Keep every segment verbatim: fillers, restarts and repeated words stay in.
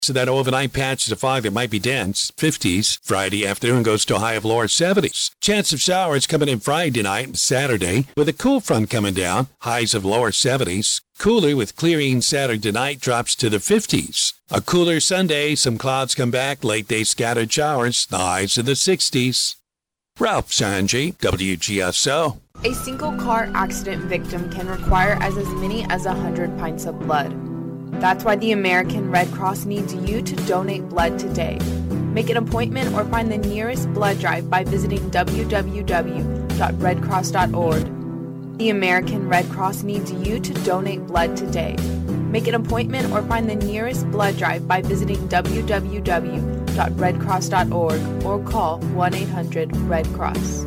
So that overnight patch of fog that might be dense, fifties. Friday afternoon goes to a high of lower seventies. Chance of showers coming in Friday night and Saturday with a cool front coming down, highs of lower seventies. Cooler with clearing Saturday night drops to the fifties. A cooler Sunday, some clouds come back, late day scattered showers, the highs in the sixties. Ralph Sanji, W G S O. A single car accident victim can require as, as many as one hundred pints of blood. That's why the American Red Cross needs you to donate blood today. Make an appointment or find the nearest blood drive by visiting w w w dot red cross dot org. The American Red Cross needs you to donate blood today. Make an appointment or find the nearest blood drive by visiting w w w dot red cross dot org or call one eight hundred red cross.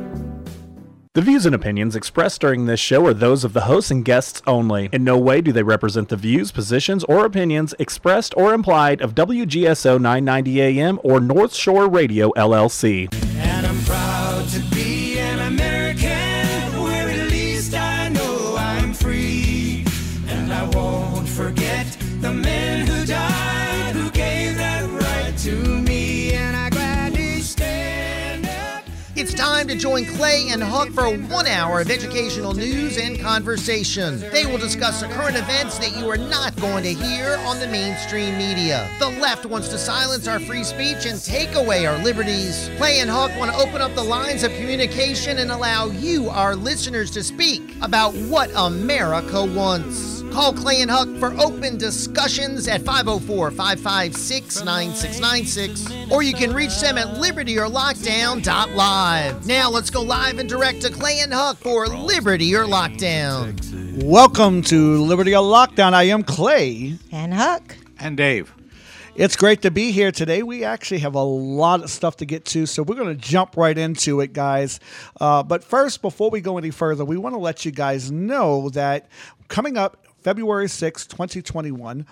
The views and opinions expressed during this show are those of the hosts and guests only. In no way do they represent the views, positions, or opinions expressed or implied of W G S O nine ninety A M or North Shore Radio, L L C. And I'm proud to be an American, where at least I know I'm free. And I won't forget the men who died, who gave that right to me. And I gladly stand up. It's time to join Clay and Huck for one hour of educational news and conversation. They will discuss the current events that you are not going to hear on the mainstream media. The left wants to silence our free speech and take away our liberties. Clay and Huck want to open up the lines of communication and allow you, our listeners, to speak about what America wants. Call Clay and Huck for open discussions at five oh four, five five six, nine six nine six, or you can reach them at liberty or lockdown dot live. Now let's go live and direct to Clay and Huck for Liberty or Lockdown. Welcome to Liberty or Lockdown. I am Clay. And Huck. And Dave. It's great to be here today. We actually have a lot of stuff to get to, so we're going to jump right into it, guys. Uh, but first, before we go any further, we want to let you guys know that coming up February sixth, twenty twenty-one,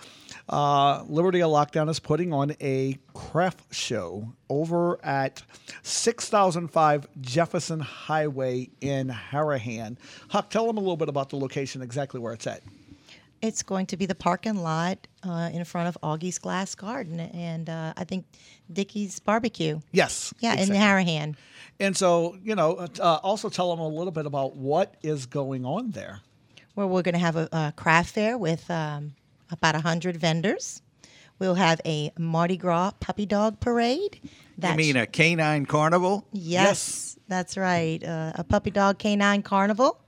uh, Liberty or Lockdown is putting on a craft show over at six thousand five Jefferson Highway in Harahan. Huck, tell them a little bit about the location, exactly where it's at. It's going to be the parking lot uh, in front of Augie's Glass Garden and uh, I think Dickie's Barbecue. Yes. Yeah, exactly. in Harahan. And so, you know, uh, also tell them a little bit about what is going on there. Where we're going to have a, a craft fair with um, about one hundred vendors. We'll have a Mardi Gras puppy dog parade. You mean a canine carnival? Yes, Yes. That's right. Uh, a puppy dog canine carnival.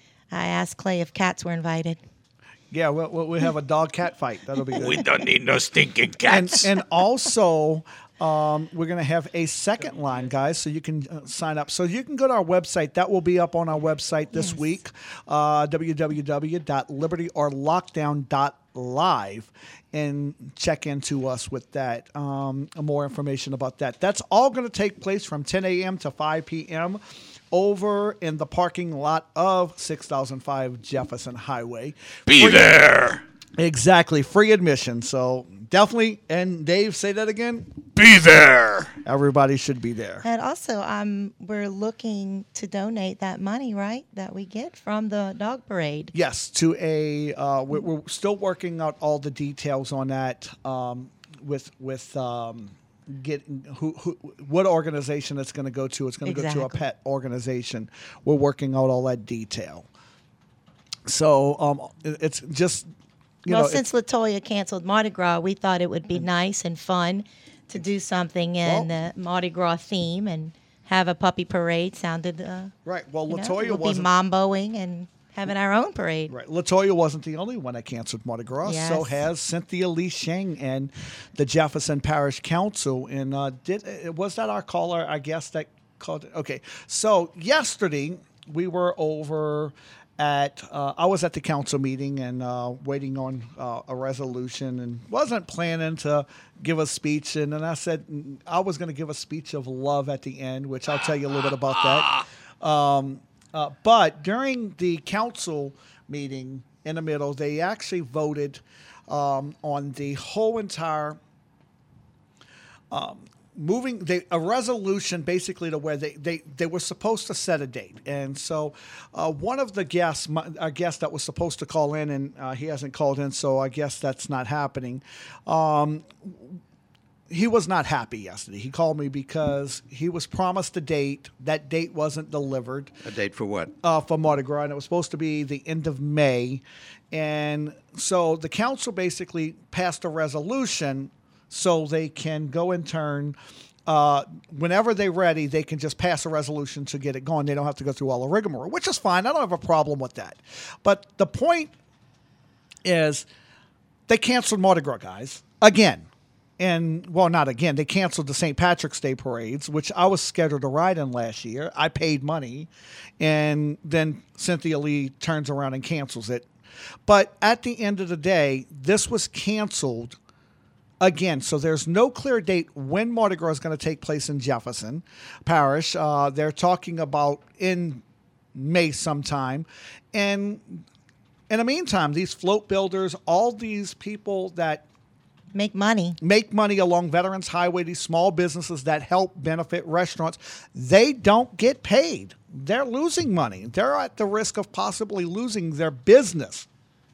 I asked Clay if cats were invited. Yeah, we'll, we'll have a dog-cat fight. That'll be good. We don't need no stinking And, cats. and also, um, we're going to have a second line, guys, so you can uh, sign up. So you can go to our website. That will be up on our website this Yes. week, uh, w w w dot liberty or lockdown dot live, and check into us with that. Um, more information about that. That's all going to take place from ten a.m. to five p.m. over in the parking lot of six thousand five Jefferson Highway. Be Free- there. Exactly. Free admission. So definitely, and Dave, say that again. Be there. Everybody should be there. And also, um, we're looking to donate that money, right, that we get from the dog parade. Yes, to a, uh, we're, we're still working out all the details on that um, with, with, um, getting who, who what organization it's going to go to. It's going to go to a Exactly. pet organization. We're working out all that detail. So um, it- it's just, you well, know, since Latoya canceled Mardi Gras, we thought it would be nice and fun to do something in Well- the Mardi Gras theme and have a puppy parade. Sounded uh, right. Well, you know, Latoya we'll be wasn't. mamboing and having our own parade. Right. Latoya wasn't the only one that canceled Mardi Gras. Yes. So has Cynthia Lee Sheng and the Jefferson Parish Council. And uh, did uh, was that our caller, I guess, that called it? Okay. So yesterday we were over at, uh, I was at the council meeting and uh, waiting on uh, a resolution and wasn't planning to give a speech. And then I said mm, I was going to give a speech of love at the end, which I'll tell you a little bit about that. Um, Uh, but during the council meeting in the middle, they actually voted um, on the whole entire um, moving they, a resolution basically to where they, they, they were supposed to set a date. And so uh, one of the guests, my, our guest that was supposed to call in, and uh, he hasn't called in, so I guess that's not happening. Um, he was not happy yesterday. He called me because he was promised a date. That date wasn't delivered. A date for what? Uh, for Mardi Gras, and it was supposed to be the end of May. And so the council basically passed a resolution so they can go in turn. Uh, whenever they're ready, they can just pass a resolution to get it going. They don't have to go through all the rigmarole, which is fine. I don't have a problem with that. But the point is they canceled Mardi Gras, guys, again. And, well, not again. They canceled the Saint Patrick's Day parades, which I was scheduled to ride in last year. I paid money. And then Cynthia Lee turns around and cancels it. But at the end of the day, this was canceled again. So there's no clear date when Mardi Gras is going to take place in Jefferson Parish. Uh, they're talking about in May sometime. And in the meantime, these float builders, all these people that Make money. Make money along Veterans Highway, these small businesses that help benefit restaurants, they don't get paid. They're losing money. They're at the risk of possibly losing their business.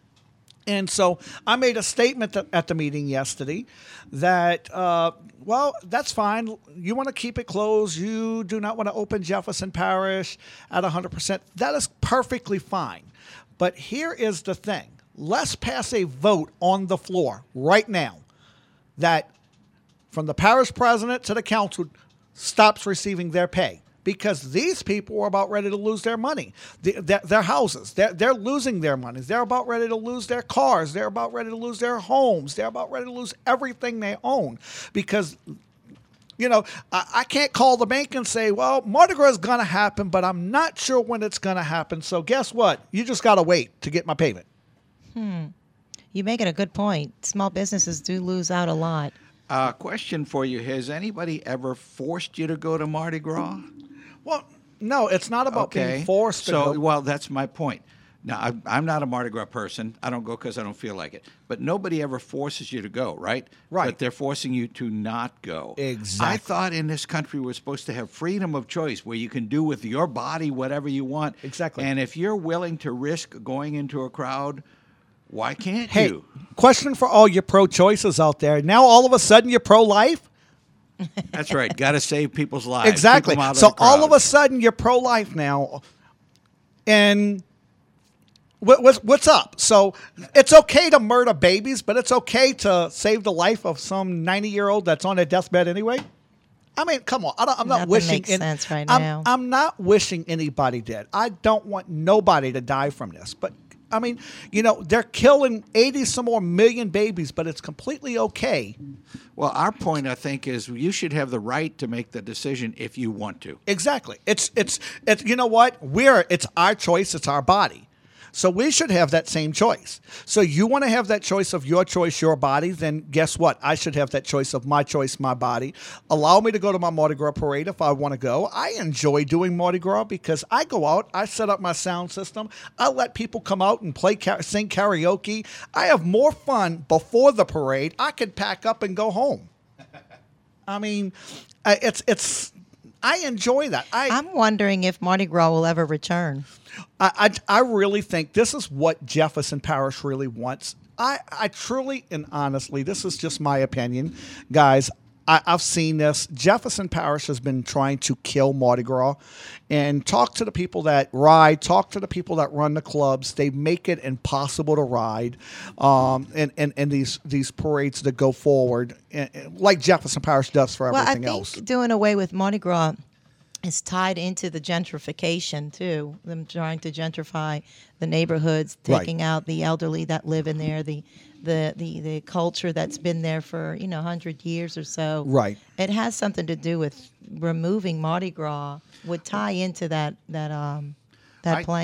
And so I made a statement at the meeting yesterday that, uh, well, that's fine. You want to keep it closed. You do not want to open Jefferson Parish at one hundred percent. That is perfectly fine. But here is the thing. Let's pass a vote on the floor right now that from the parish president to the council stops receiving their pay, because these people are about ready to lose their money, the, their, their houses. They're, they're losing their money. They're about ready to lose their cars. They're about ready to lose their homes. They're about ready to lose everything they own because, you know, I, I can't call the bank and say, well, Mardi Gras is going to happen, but I'm not sure when it's going to happen. So guess what? You just got to wait to get my payment. Hmm. You're making a good point. Small businesses do lose out a lot. Uh, question for you. Has anybody ever forced you to go to Mardi Gras? Well, no, it's not about okay. being forced to so, go. Well, that's my point. Now, I, I'm not a Mardi Gras person. I don't go because I don't feel like it. But nobody ever forces you to go, right? Right. But they're forcing you to not go. Exactly. I thought in this country we're supposed to have freedom of choice where you can do with your body whatever you want. Exactly. And if you're willing to risk going into a crowd, why can't hey, you? Question for all your pro-choices out there. Now all of a sudden you're pro-life? That's right. Got to save people's lives. Exactly. Keep 'em out of So the crowd. all of a sudden you're pro-life now. And what, what's, what's up? So it's okay to murder babies, but it's okay to save the life of some ninety-year-old that's on their deathbed anyway? I mean, come on. I don't, I'm not Nothing wishing. makes in- sense right I'm, now. I'm not wishing anybody dead. I don't want nobody to die from this. But I mean, you know, they're killing eighty some more million babies, but it's completely okay. Well, our point, I think, is you should have the right to make the decision if you want to. Exactly. It's it's it's you know what? We're it's our choice, it's our body. So we should have that same choice. So you want to have that choice of your choice, your body, then guess what? I should have that choice of my choice, my body. Allow me to go to my Mardi Gras parade if I want to go. I enjoy doing Mardi Gras because I go out, I set up my sound system, I let people come out and play, sing karaoke. I have more fun before the parade. I could pack up and go home. I mean, it's it's. I enjoy that. I, I'm wondering if Mardi Gras will ever return. I, I, I really think this is what Jefferson Parish really wants. I, I truly and honestly, this is just my opinion, guys. I, I've seen this. Jefferson Parish has been trying to kill Mardi Gras, and talk to the people that ride, talk to the people that run the clubs. They make it impossible to ride, um, and, and, and these these parades that go forward, and, and like Jefferson Parish does for Well, I everything think else. doing away with Mardi Gras is tied into the gentrification too. Them trying to gentrify the neighborhoods, Right. taking out the elderly that live in there, the the the, the culture that's been there for you know hundred years or so. Right. It has something to do with removing Mardi Gras. Would tie into that that um that I- plan.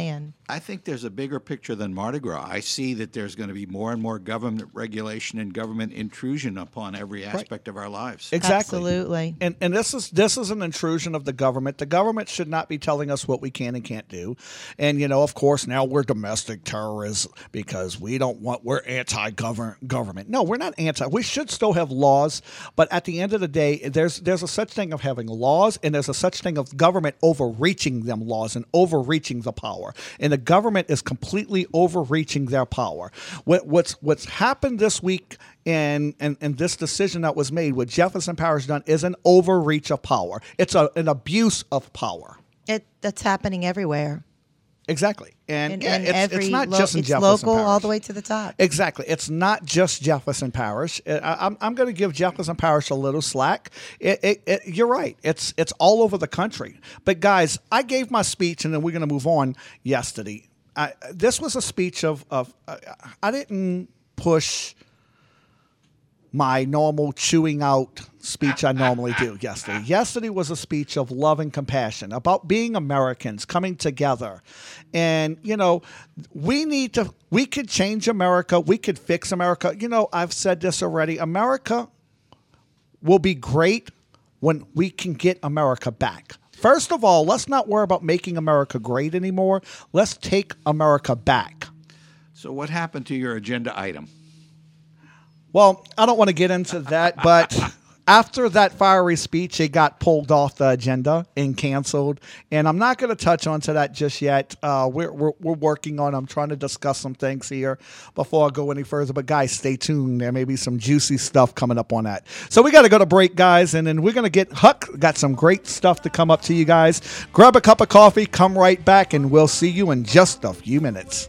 I think there's a bigger picture than Mardi Gras. I see that there's going to be more and more government regulation and government intrusion upon every aspect right. of our lives. Exactly. Absolutely. And and this is this is an intrusion of the government. The government should not be telling us what we can and can't do. And you know, of course, now we're domestic terrorists because we don't want we're anti-government government. No, we're not anti. We should still have laws, but at the end of the day, there's there's a such thing of having laws, and there's a such thing of government overreaching them laws and overreaching the power. And the government is completely overreaching their power. What, what's what's happened this week and, and, and this decision that was made, what Jefferson Parish done, is an overreach of power. It's a, an abuse of power. It that's happening everywhere. Exactly. And, and, yeah, and it's, every it's not lo- just in it's Jefferson local Parish. all the way to the top. Exactly. It's not just Jefferson Parish. I, I'm, I'm going to give Jefferson Parish a little slack. It, it, it, you're right. It's it's all over the country. But guys, I gave my speech, and then we're going to move on yesterday. I, this was a speech of, of uh, I didn't push my normal chewing out speech I normally do yesterday. Yesterday was a speech of love and compassion about being Americans, coming together. And, you know, we need to, we could change America. We could fix America. You know, I've said this already. America will be great when we can get America back. First of all, let's not worry about making America great anymore. Let's take America back. So what happened to your agenda item? Well, I don't want to get into that, but after that fiery speech, it got pulled off the agenda and canceled. And I'm not going to touch on to that just yet. Uh, we're, we're we're working on. I'm trying to discuss some things here before I go any further. But guys, stay tuned. There may be some juicy stuff coming up on that. So we got to go to break, guys, and then we're going to get Huck. Got some great stuff to come up to you guys. Grab a cup of coffee. Come right back, and we'll see you in just a few minutes.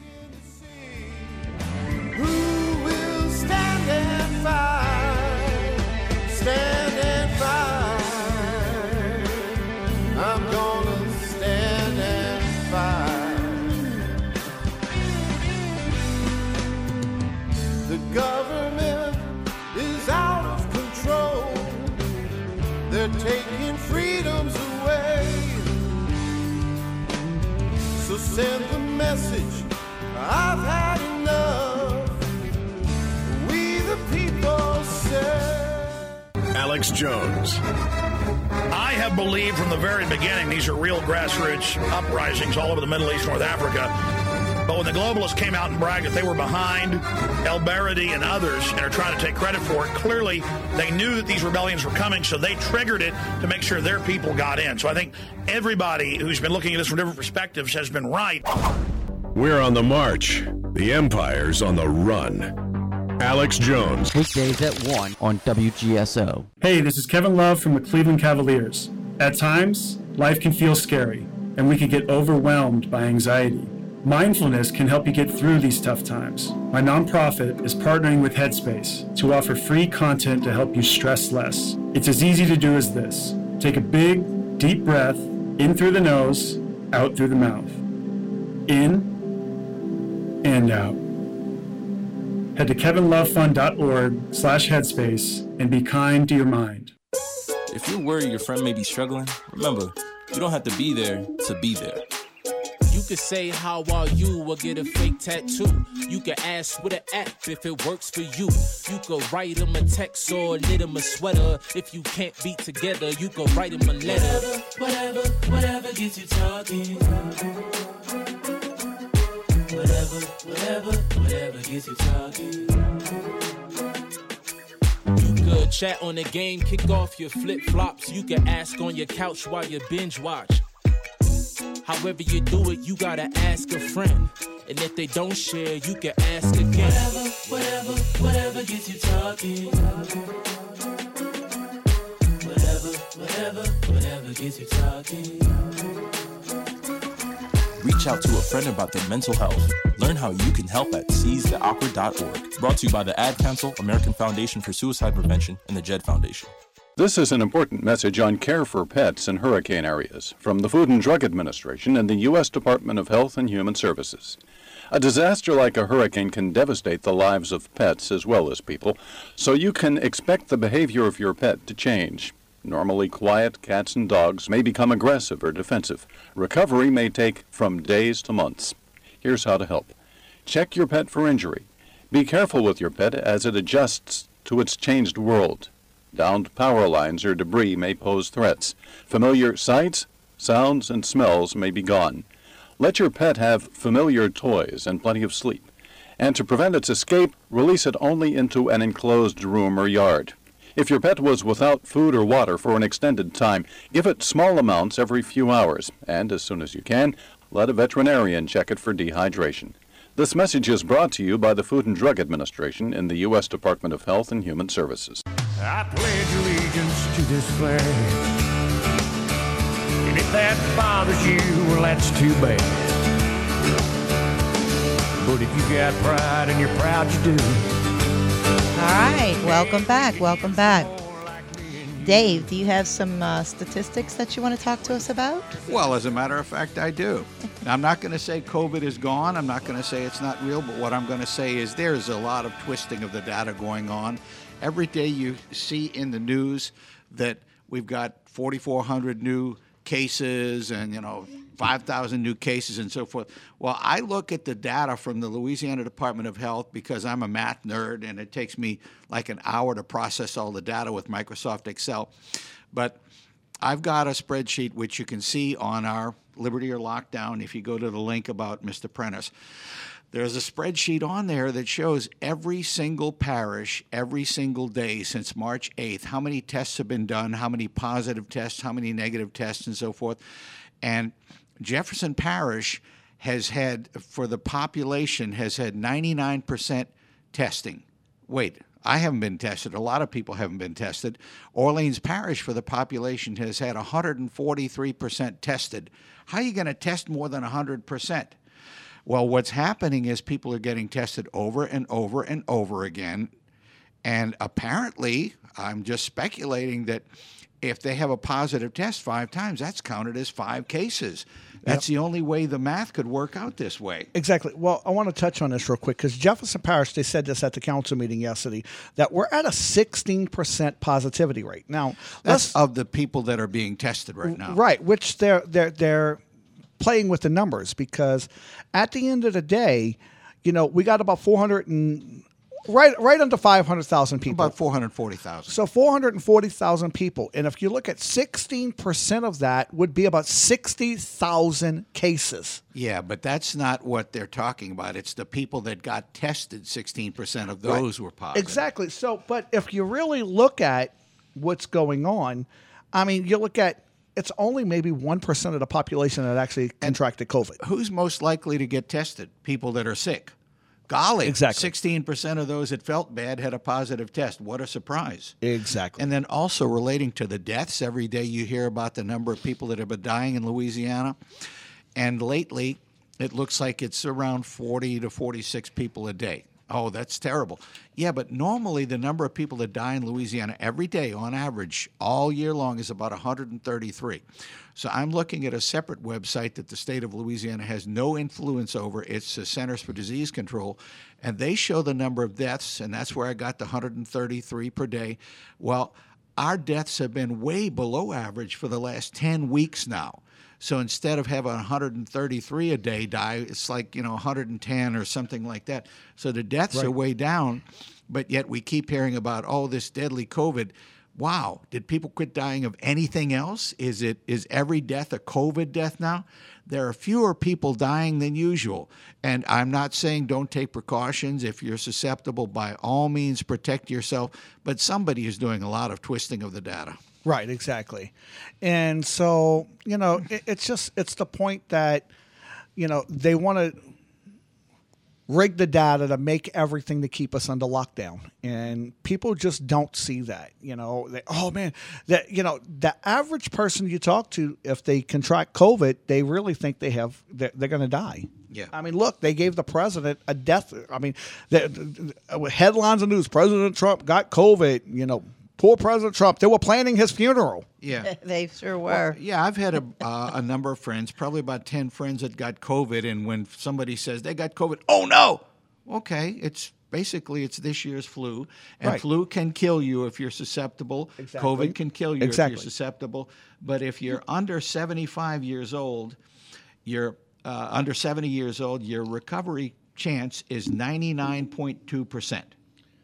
Government is out of control. They're taking freedoms away. So send the message, I've had enough. We the people say. Alex Jones. I have believed from the very beginning these are real grassroots uprisings all over the Middle East, North Africa. But when the globalists came out and bragged that they were behind El Baradi and others and are trying to take credit for it, clearly they knew that these rebellions were coming, so they triggered it to make sure their people got in. So I think everybody who's been looking at this from different perspectives has been right. We're on the march. The empire's on the run. Alex Jones. Weekdays at one on W G S O. Hey, this is Kevin Love from the Cleveland Cavaliers. At times, life can feel scary, and we can get overwhelmed by anxiety. Mindfulness can help you get through these tough times. My nonprofit is partnering with Headspace to offer free content to help you stress less. It's as easy to do as this. Take a big, deep breath in through the nose, out through the mouth. In and out. Head to kevinlovefund.org slash headspace and be kind to your mind. If you're worried your friend may be struggling, remember, you don't have to be there to be there. You could say how are you or get a fake tattoo. You could ask with an app if it works for you. You could write them a text or knit them a sweater. If you can't be together, you could write them a letter. Whatever, whatever, whatever gets you talking. Whatever, whatever, whatever gets you talking. You could chat on the game, kick off your flip-flops. You could ask on your couch while you binge watch. However you do it, you gotta ask a friend. And if they don't share, you can ask again. Whatever, whatever, whatever gets you talking. Whatever, whatever, whatever gets you talking. Reach out to a friend about their mental health. Learn how you can help at seize the awkward dot org. Brought to you by the Ad Council, American Foundation for Suicide Prevention, and the Jed Foundation. This is an important message on care for pets in hurricane areas from the Food and Drug Administration and the U S Department of Health and Human Services. A disaster like a hurricane can devastate the lives of pets as well as people, so you can expect the behavior of your pet to change. Normally quiet cats and dogs may become aggressive or defensive. Recovery may take from days to months. Here's how to help. Check your pet for injury. Be careful with your pet as it adjusts to its changed world. Downed power lines or debris may pose threats. Familiar sights, sounds, and smells may be gone. Let your pet have familiar toys and plenty of sleep. And to prevent its escape, release it only into an enclosed room or yard. If your pet was without food or water for an extended time, give it small amounts every few hours, and as soon as you can, let a veterinarian check it for dehydration. This message is brought to you by the Food and Drug Administration in the U S Department of Health and Human Services. I pledge allegiance to this flag. And if that bothers you, well, that's too bad. But if you got pride and you're proud you do. All right, welcome back, welcome back. Dave, do you have some uh, statistics that you want to talk to us about? Well, as a matter of fact, I do. Now, I'm not going to say COVID is gone. I'm not going to say it's not real. But what I'm going to say is there's a lot of twisting of the data going on. Every day you see in the news that we've got forty-four hundred new cases and, you know, five thousand new cases and so forth. Well, I look at the data from the Louisiana Department of Health because I'm a math nerd and it takes me like an hour to process all the data with Microsoft Excel. But I've got a spreadsheet which you can see on our Liberty or Lockdown if you go to the link about Mister Prentice. There's a spreadsheet on there that shows every single parish, every single day since March eighth, how many tests have been done, how many positive tests, how many negative tests, and so forth. And Jefferson Parish has had, for the population, has had ninety-nine percent testing. Wait, I haven't been tested. A lot of people haven't been tested. Orleans Parish, for the population, has had one hundred forty-three percent tested. How are you going to test more than one hundred percent? Well, what's happening is people are getting tested over and over and over again. And apparently, I'm just speculating that if they have a positive test five times, that's counted as five cases. That's yep. the only way the math could work out this way. Exactly. Well, I want to touch on this real quick because Jefferson Parish, they said this at the council meeting yesterday, that we're at a sixteen percent positivity rate. Now, that's of the people that are being tested right now. Right, which they're they're they're playing with the numbers because at the end of the day, you know, we got about four hundred and Right, right under five hundred thousand people. About four hundred forty thousand. So four hundred forty thousand people. And if you look at sixteen percent of that would be about sixty thousand cases. Yeah, but that's not what they're talking about. It's the people that got tested, sixteen percent of those right. were positive. Exactly. So, but if you really look at what's going on, I mean, you look at, it's only maybe one percent of the population that actually contracted COVID. Who's most likely to get tested? People that are sick. Golly, exactly. sixteen percent of those that felt bad had a positive test. What a surprise. Exactly. And then also relating to the deaths, every day you hear about the number of people that have been dying in Louisiana. And lately, it looks like it's around forty to forty-six people a day. Oh, that's terrible. Yeah, but normally the number of people that die in Louisiana every day on average all year long is about one hundred thirty-three. So I'm looking at a separate website that the state of Louisiana has no influence over. It's the Centers for Disease Control, and they show the number of deaths, and that's where I got the one hundred thirty-three per day. Well, our deaths have been way below average for the last ten weeks now. So instead of having one hundred thirty-three a day die, it's like, you know, one hundred ten or something like that. So the deaths right. are way down, but yet we keep hearing about, oh, this deadly COVID. Wow, did people quit dying of anything else? Is it is every death a COVID death now? There are fewer people dying than usual. And I'm not saying don't take precautions. If you're susceptible, by all means, protect yourself. But somebody is doing a lot of twisting of the data. Right, exactly. And so, you know, it, it's just, it's the point that, you know, they want to rig the data to make everything to keep us under lockdown. And people just don't see that, you know, they, oh man, that, you know, the average person you talk to, if they contract COVID, they really think they have, they're, they're going to die. Yeah. I mean, look, they gave the president a death. I mean, the, the, headlines of news, President Trump got COVID, you know, poor President Trump. They were planning his funeral. Yeah. They sure were. Well, yeah, I've had a, uh, a number of friends, probably about ten friends that got COVID, and when somebody says they got COVID, oh, no. Okay, it's basically it's this year's flu, and Right. flu can kill you if you're susceptible. Exactly. COVID can kill you Exactly. if you're susceptible. But if you're under seventy-five years old, you're uh, under seventy years old, your recovery chance is ninety-nine point two percent.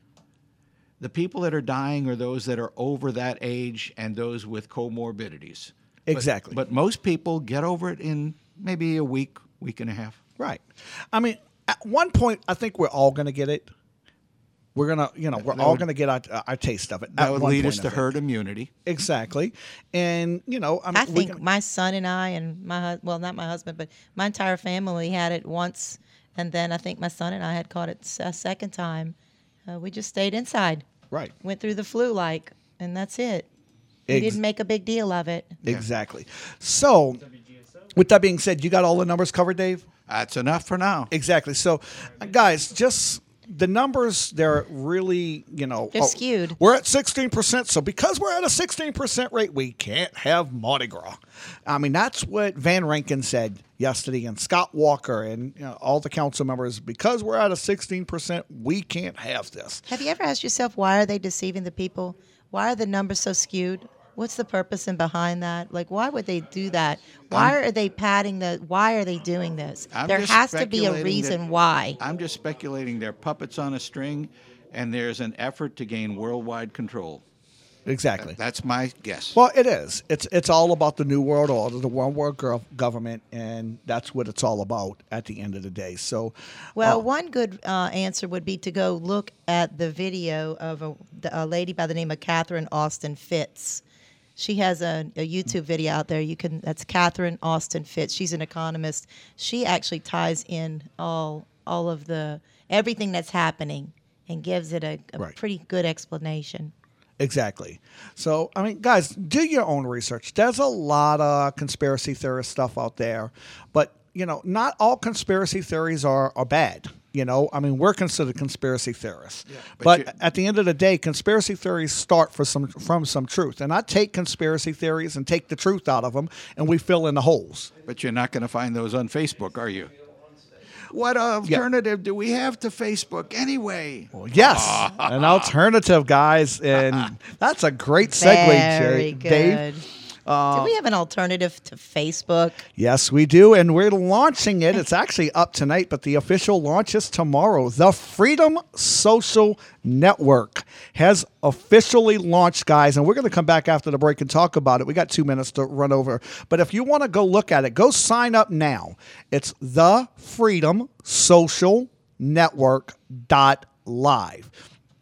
The people that are dying are those that are over that age and those with comorbidities. But- Exactly. But, most people get over it in maybe a week, week and a half. Right. I mean, at one point, I think we're all going to get it. We're gonna, you know, we're That all would- going to get our, our taste of it. That at would one lead point, us I to think. herd immunity. Exactly, and you know, I, mean, I we think can- my son and I and my hus- well, not my husband, but my entire family had it once, and then I think my son and I had caught it s- a second time. Uh, we just stayed inside. Right. Went through the flu like, and that's it. We Ex- didn't make a big deal of it. Exactly. So, with that being said, you got all the numbers covered, Dave? That's enough for now. Exactly. So, uh, guys, just the numbers, they're really, you know. They're skewed. We're at sixteen percent. So, because we're at a sixteen percent rate, we can't have Mardi Gras. I mean, that's what Van Rankin said yesterday, and Scott Walker and you know, all the council members. Because we're at a sixteen percent, we can't have this. Have you ever asked yourself, why are they deceiving the people? Why are the numbers so skewed? What's the purpose and behind that? Like, why would they do that? Why I'm- are they padding the? Why are they doing this? I'm there just has to be a speculating reason that- why. I'm just speculating they're puppets on a string, and there's an effort to gain worldwide control. Exactly. That's my guess. Well, it is. It's it's all about the new world order, the one world gov- government, and that's what it's all about at the end of the day. So, Well, uh, one good uh, answer would be to go look at the video of a, a lady by the name of Catherine Austin Fitz. She has a, a YouTube video out there. You can. That's Catherine Austin Fitz. She's an economist. She actually ties in all all of the everything that's happening and gives it a, a Right. pretty good explanation. Exactly. So, I mean, guys, do your own research. There's a lot of conspiracy theorist stuff out there, but, you know, not all conspiracy theories are, are bad. You know, I mean, we're considered conspiracy theorists. but but you- at the end of the day, conspiracy theories start for some, from some truth. And I take conspiracy theories and take the truth out of them, and we fill in the holes. But you're not going to find those on Facebook, are you? What alternative do we have to Facebook anyway? Well, yes, an alternative, guys. And that's a great segue, Very Jay- good. Dave. Uh, Do we have an alternative to Facebook? Yes, we do, and we're launching it. It's actually up tonight, but the official launch is tomorrow. The Freedom Social Network has officially launched, guys, and we're going to come back after the break and talk about it. We got two minutes to run over, but if you want to go look at it, go sign up now. It's the Freedom Social Network dot live.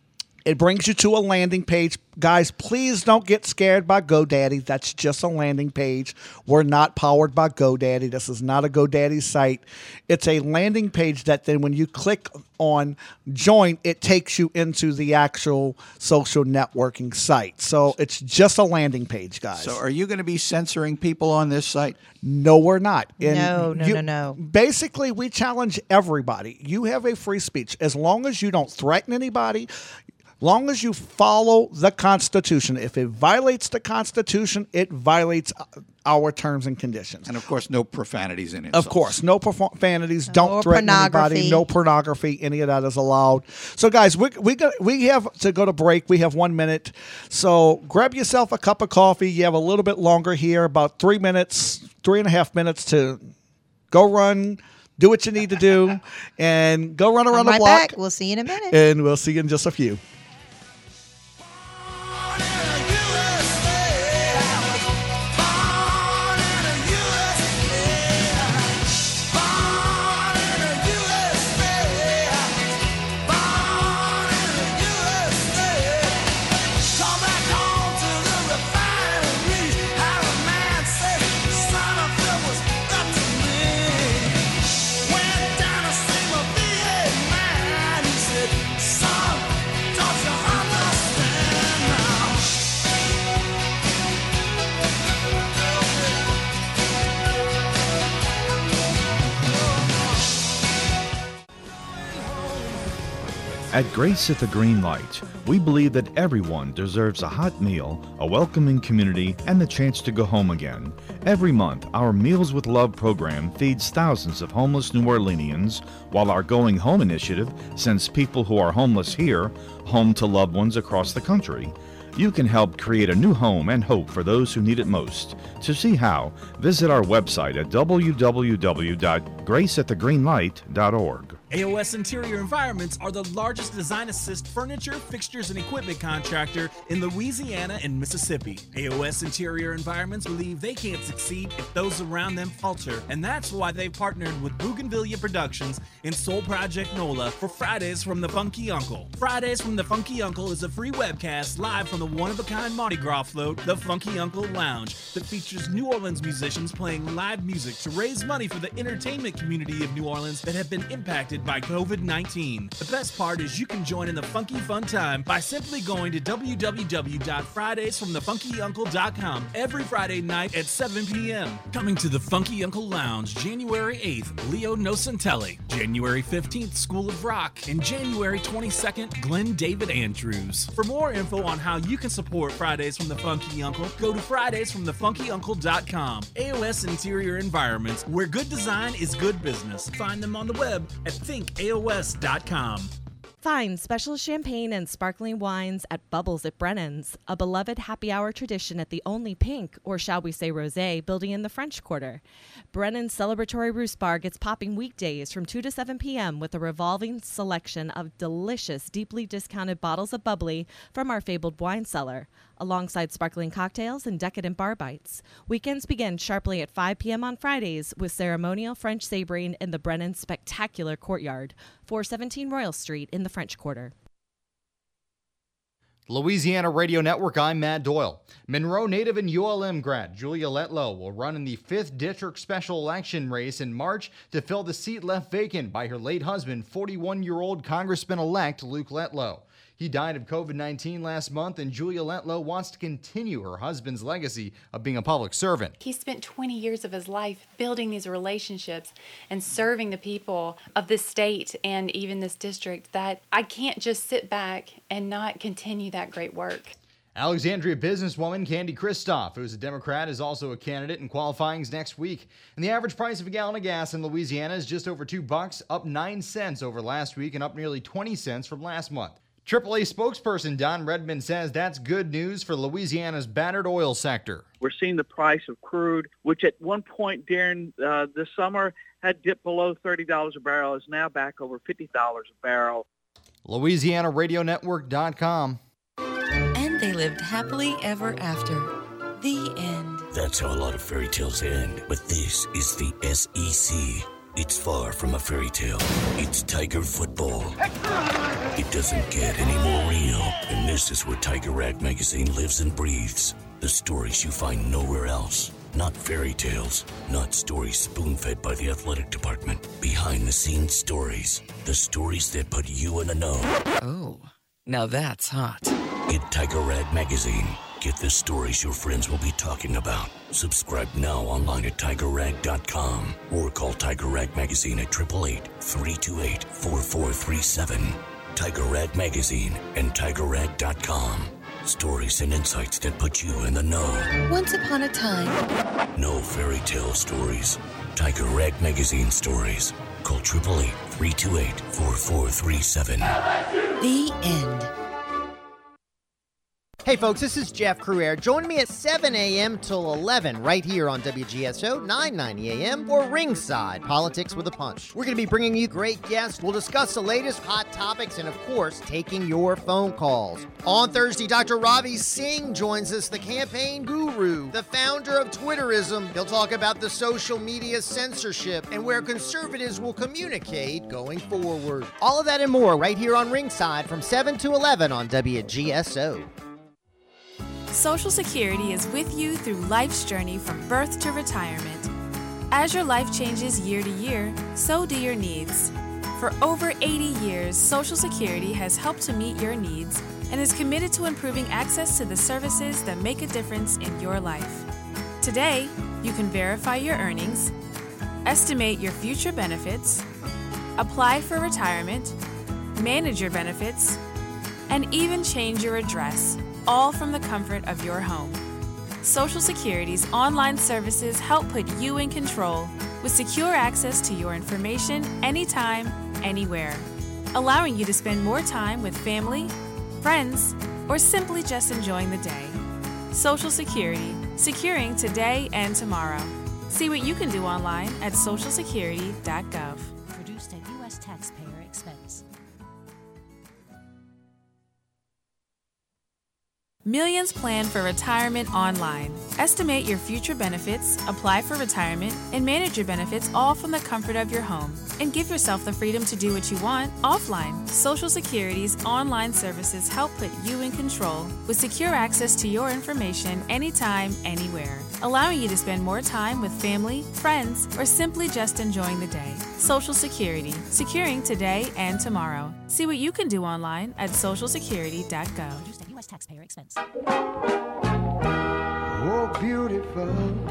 It brings you to a landing page. Guys, please don't get scared by GoDaddy. That's just a landing page. We're not powered by GoDaddy. This is not a GoDaddy site. It's a landing page that then when you click on join, it takes you into the actual social networking site. So it's just a landing page, guys. So are you going to be censoring people on this site? No, we're not. No, no, you- no, no. Basically, we challenge everybody. You have a free speech. As long as you don't threaten anybody, long as you follow the Constitution. If it violates the Constitution, it violates our terms and conditions. And of course, no profanities in it. Of course, no profanities. Don't Or threaten pornography. anybody. No pornography. Any of that is allowed. So, guys, we we got, we have to go to break. We have one minute. So, grab yourself a cup of coffee. You have a little bit longer here, about three minutes, three and a half minutes to go run, do what you need to do, and go run around Come the right block. back. We'll see you in a minute. And we'll see you in just a few. Son, don't At Grace at the Green Light, we believe that everyone deserves a hot meal, a welcoming community, and the chance to go home again. Every month, our Meals with Love program feeds thousands of homeless New Orleanians, while our Going Home initiative sends people who are homeless here home to loved ones across the country. You can help create a new home and hope for those who need it most. To see how, visit our website at w w w dot grace at the green light dot org. A O S Interior Environments are the largest design assist furniture, fixtures, and equipment contractor in Louisiana and Mississippi. A O S Interior Environments believe they can't succeed if those around them falter, and that's why they've partnered with Bougainvillea Productions and Soul Project NOLA for Fridays from the Funky Uncle. Fridays from the Funky Uncle is a free webcast live from the one-of-a-kind Mardi Gras float, the Funky Uncle Lounge, that features New Orleans musicians playing live music to raise money for the entertainment community of New Orleans that have been impacted by covid nineteen. The best part is you can join in the funky fun time by simply going to w w w dot fridays from the funky uncle dot com every Friday night at seven p m Coming to the Funky Uncle Lounge January eighth, Leo Nocentelli, January fifteenth, School of Rock, and January twenty-second, Glenn David Andrews. For more info on how you can support Fridays from the Funky Uncle, go to fridays from the funky uncle dot com. A O S Interior Environments, where good design is good business. Find them on the web at think A O S dot com. Find special champagne and sparkling wines at Bubbles at Brennan's, a beloved happy hour tradition at the only pink, or shall we say rosé, building in the French Quarter. Brennan's Celebratory Roost Bar gets popping weekdays from two to seven p m with a revolving selection of delicious, deeply discounted bottles of bubbly from our fabled wine cellar, alongside sparkling cocktails and decadent bar bites. Weekends begin sharply at five p m on Fridays with ceremonial French sabering in the Brennan Spectacular Courtyard, four seventeen Royal Street in the French Quarter. Louisiana Radio Network, I'm Matt Doyle. Monroe native and U L M grad Julia Letlow will run in the fifth District Special Election race in March to fill the seat left vacant by her late husband, forty-one-year-old Congressman-elect Luke Letlow. He died of covid nineteen last month, and Julia Letlow wants to continue her husband's legacy of being a public servant. He spent twenty years of his life building these relationships and serving the people of this state and even this district, that I can't just sit back and not continue that great work. Alexandria businesswoman Candy Kristoff, who is a Democrat, is also a candidate in qualifyings next week. And the average price of a gallon of gas in Louisiana is just over two bucks, up nine cents over last week and up nearly twenty cents from last month. triple A spokesperson Don Redmond says that's good news for Louisiana's battered oil sector. We're seeing the price of crude, which at one point during uh, the summer had dipped below thirty dollars a barrel, is now back over fifty dollars a barrel. Louisiana Radio Network dot com. And they lived happily ever after. The end. That's how a lot of fairy tales end, but this is the S E C. It's far from a fairy tale. It's Tiger football. It doesn't get any more real. And this is where Tiger Rag magazine lives and breathes. The stories you find nowhere else. Not fairy tales. Not stories spoon-fed by the athletic department. Behind-the-scenes stories. The stories that put you in the know. Oh, now that's hot. Get Tiger Rag magazine. Get the stories your friends will be talking about. Subscribe now online at tiger rag dot com or call Tiger Rag Magazine at eight eight eight, three two eight, four four three seven. Tiger Rag Magazine and tiger rag dot com. Stories and insights that put you in the know. Once upon a time. No fairy tale stories. Tiger Rag Magazine stories. Call eight eight eight, three two eight, four four three seven. The end. Hey folks, this is Jeff Crouere. Join me at seven a m till eleven right here on W G S O nine ninety A M for Ringside Politics with a Punch. We're going to be bringing you great guests. We'll discuss the latest hot topics and, of course, taking your phone calls. On Thursday, Doctor Ravi Singh joins us, the campaign guru, the founder of Twitterism. He'll talk about the social media censorship and where conservatives will communicate going forward. All of that and more right here on Ringside from seven to eleven on W G S O. Social Security is with you through life's journey from birth to retirement. As your life changes year to year, so do your needs. For over eighty years, Social Security has helped to meet your needs and is committed to improving access to the services that make a difference in your life. Today, you can verify your earnings, estimate your future benefits, apply for retirement, manage your benefits, and even change your address, all from the comfort of your home. Social Security's online services help put you in control with secure access to your information anytime, anywhere, allowing you to spend more time with family, friends, or simply just enjoying the day. Social Security, securing today and tomorrow. See what you can do online at social security dot gov. Produced at U S taxpayer expense. Millions plan for retirement online. Estimate your future benefits, apply for retirement, and manage your benefits all from the comfort of your home. And give yourself the freedom to do what you want offline. Social Security's online services help put you in control with secure access to your information anytime, anywhere, allowing you to spend more time with family, friends, or simply just enjoying the day. Social Security, securing today and tomorrow. See what you can do online at social security dot gov. Produced at U S taxpayer expense. Oh, beautiful.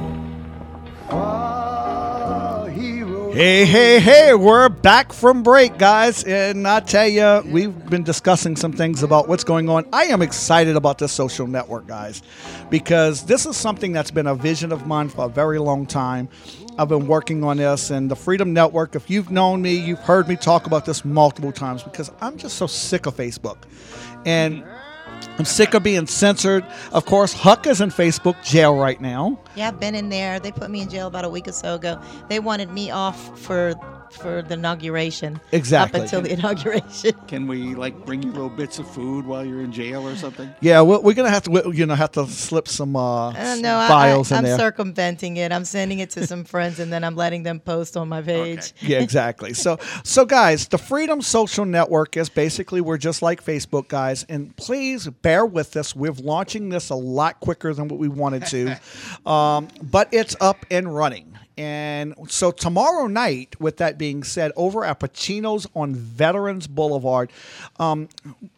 Oh, hero. Hey, hey, hey, we're back from break, guys. And I tell you, we've been discussing some things about what's going on. I am excited about this social network, guys, because this is something that's been a vision of mine for a very long time. I've been working on this, and the Freedom Network, if you've known me, you've heard me talk about this multiple times because I'm just so sick of Facebook. And I'm sick of being censored. Of course, Huck is in Facebook jail right now. Yeah, I've been in there. They put me in jail about a week or so ago. They wanted me off for for the inauguration. Exactly. Up until the inauguration. Can we like bring you little bits of food while you're in jail or something? Yeah, we're, we're gonna have to, you know, have to slip some uh, Uh, no, I, files I, in I'm there. circumventing it. I'm sending it to some friends, and then I'm letting them post on my page. Yeah, exactly. So, so guys, the Freedom Social Network is basically, we're just like Facebook, guys, and please bear with us. We're launching this a lot quicker than what we wanted to, um, but it's up and running. And so tomorrow night, with that being said, over at Pacino's on Veterans Boulevard, um,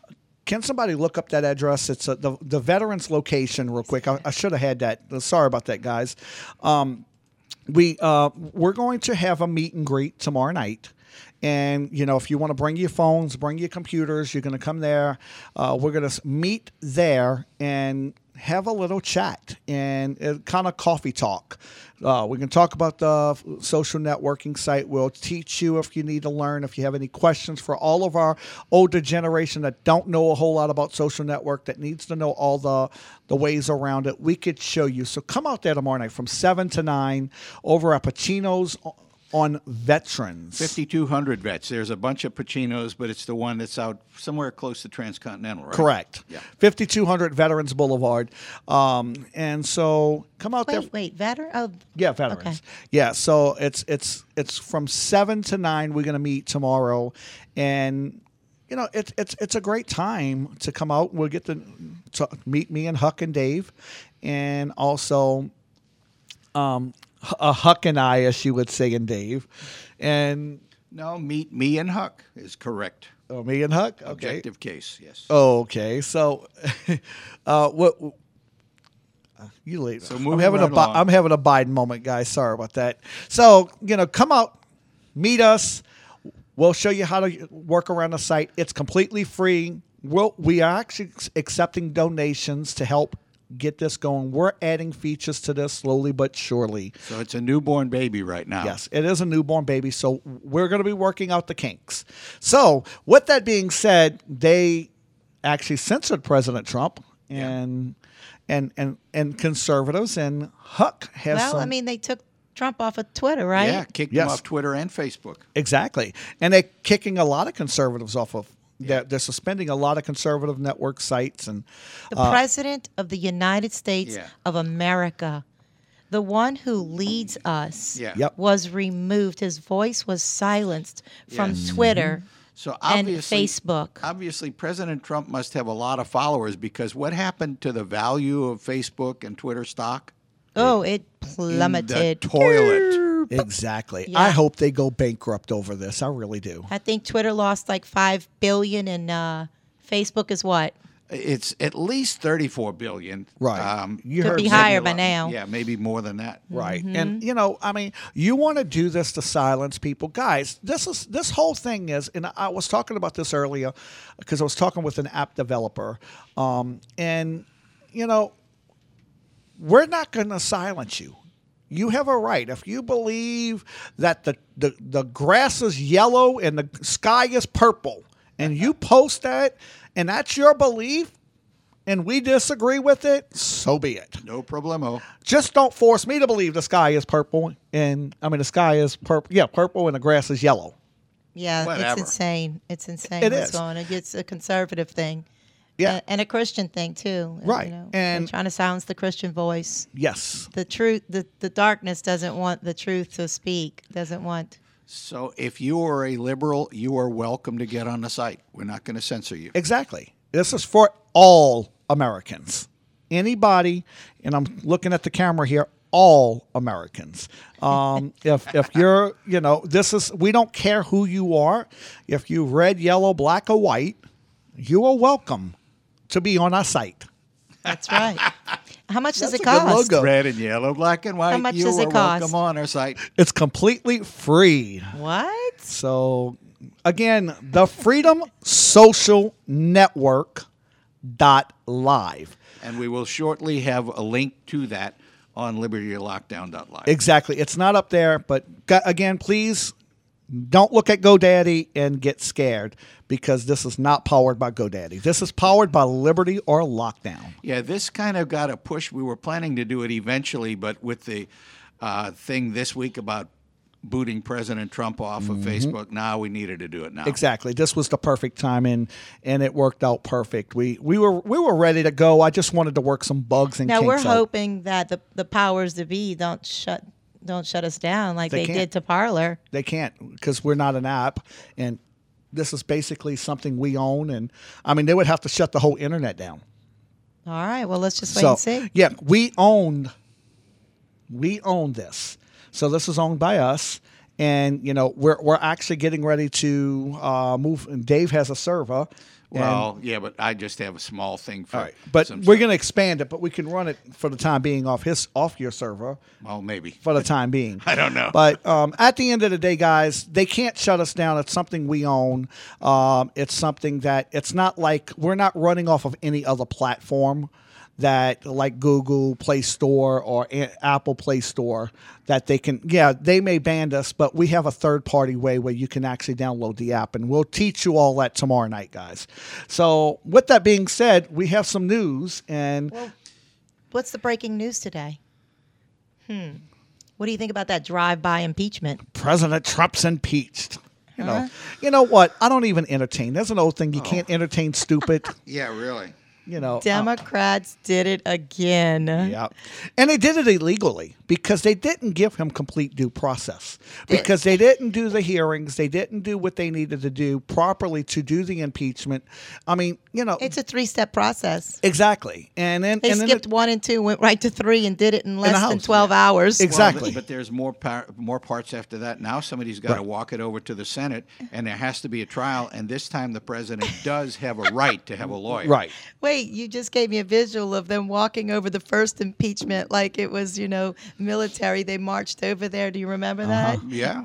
can somebody look up that address? It's a, the the Veterans location real quick. I, I should have had that. Sorry about that, guys. Um, we uh, we're going to have a meet and greet tomorrow night. And, you know, if you want to bring your phones, bring your computers, you're going to come there. Uh, we're going to meet there and have a little chat and uh, kind of coffee talk. Uh, we can talk about the social networking site. We'll teach you if you need to learn, if you have any questions for all of our older generation that don't know a whole lot about social network, that needs to know all the, the ways around it. We could show you. So come out there tomorrow night from seven to nine over at Pacino's on Veterans. fifty-two hundred Vets. There's a bunch of Pacinos, but it's the one that's out somewhere close to Transcontinental, right? Correct. Yeah. fifty-two hundred Veterans Boulevard. Um, and so come out Wait, there. wait, veteran? Oh, Yeah, veterans. Okay. Yeah, so it's it's it's from seven to nine. We're gonna meet tomorrow, and you know it's it's it's a great time to come out. We'll get to, to meet me and Huck and Dave, and also um, a Huck and I, as you would say, and Dave, and No, meet me and Huck is correct. oh, me and Huck. Okay. Objective case, yes. Oh, okay. So, uh, what? You late. So I'm moving having right a Bi- along. I'm having a Biden moment, guys. Sorry about that. So, you know, come out, meet us. We'll show you how to work around the site. It's completely free. We'll, we are actually accepting donations to help get this going. We're adding features to this slowly but surely. So it's a newborn baby right now. Yes, it is a newborn baby. So we're going to be working out the kinks. So with that being said, they actually censored President Trump and and and and conservatives, and Huck has well, some. I mean, they took Trump off of Twitter, right? Yeah, kicked Yes. him off Twitter and Facebook. Exactly. And they're kicking a lot of conservatives off of. They're, they're suspending a lot of conservative network sites. And The uh, President of the United States Yeah. of America, the one who leads us, Yeah. Yep. was removed. His voice was silenced from Yes. Twitter So and obviously, Facebook. obviously, President Trump must have a lot of followers because what happened to the value of Facebook and Twitter stock? Oh, it In plummeted. the toilet. Exactly. Yeah. I hope they go bankrupt over this. I really do. I think Twitter lost like five billion, and uh, Facebook is what? It's at least thirty-four billion. Right. Um, You Could heard be me. higher by now. Yeah, maybe more than that. Right. Mm-hmm. And you know, I mean, you want to do this to silence people. Guys, this is this whole thing is, and I was talking about this earlier because I was talking with an app developer. Um, and you know, we're not going to silence you. You have a right. If you believe that the, the, the grass is yellow and the sky is purple, and you post that, and that's your belief, and we disagree with it, so be it. No problemo. Just don't force me to believe the sky is purple, and I mean the sky is purple. Yeah, purple, and the grass is yellow. Yeah, Whatever. it's insane. It's insane It what's is. going on. It's a conservative thing. Yeah. A- And a Christian thing, too. Right. You know, And- they're trying to silence the Christian voice. Yes. The truth, the, the darkness doesn't want the truth to speak, doesn't want. So if you are a liberal, you are welcome to get on the site. We're not going to censor you. Exactly. This is for all Americans. Anybody, and I'm looking at the camera here, all Americans. Um, if if you're, you know, this is, we don't care who you are. If you red, yellow, black, or white, you are welcome to be on our site. That's right. How much does That's it a good cost? logo. Red and yellow, black and white. How much you does it are cost? welcome on our site. It's completely free. What? So, again, the Freedom Social Network dot live. And we will shortly have a link to that on liberty lockdown dot live. Exactly. It's not up there, but gu- again, please don't look at GoDaddy and get scared because this is not powered by GoDaddy. This is powered by Liberty or Lockdown. Yeah, this kind of got a push. We were planning to do it eventually, but with the uh, thing this week about booting President Trump off of Mhm. Facebook, now we needed to do it now. Exactly. This was the perfect time, and and it worked out perfect. We we were we were ready to go. I just wanted to work some bugs and Now we're kinks out. hoping that the, the powers to be don't shut don't shut us down like They they, can't. did to Parler. They can't because we're not an app, and this is basically something we own. And I mean, they would have to shut the whole internet down. All right. Well, let's just wait So and see. yeah, we owned we own this. So this is owned by us, and you know we're we're actually getting ready to uh, move. And Dave has a server. and- Well, yeah, but I just have a small thing for. all right, but some we're going to expand it. But we can run it for the time being off his off your server. Well, maybe for the time being. I don't know. But um, at the end of the day, guys, they can't shut us down. It's something we own. Um, it's something that it's not like we're not running off of any other platform that like Google Play Store or A- Apple Play Store that they can, yeah, they may ban us, but we have a third party way where you can actually download the app, and we'll teach you all that tomorrow night, guys. So with that being said, we have some news, and What's the breaking news today? Hmm. What do you think about that drive-by impeachment? President Trump's impeached. You know, Huh? you know what? I don't even entertain. There's an old thing. You can't entertain stupid. Yeah, really. You know, uh, Democrats did it again. yeah. And they did it illegally because they didn't give him complete due process. Because they didn't do the hearings. They didn't do what they needed to do properly to do the impeachment. I mean, you know. It's a three-step process. Exactly. And then They and then skipped it- one and two, went right to three, and did it in less the than House. twelve hours. Well, but, but there's more par- more parts after that. Now somebody's got to Right. walk it over to the Senate, and there has to be a trial. And this time, the president does have a right to have a lawyer. Right. Wait, you just gave me a visual of them walking over the first impeachment like it was, you know, military. They marched over there. Do you remember that? Yeah.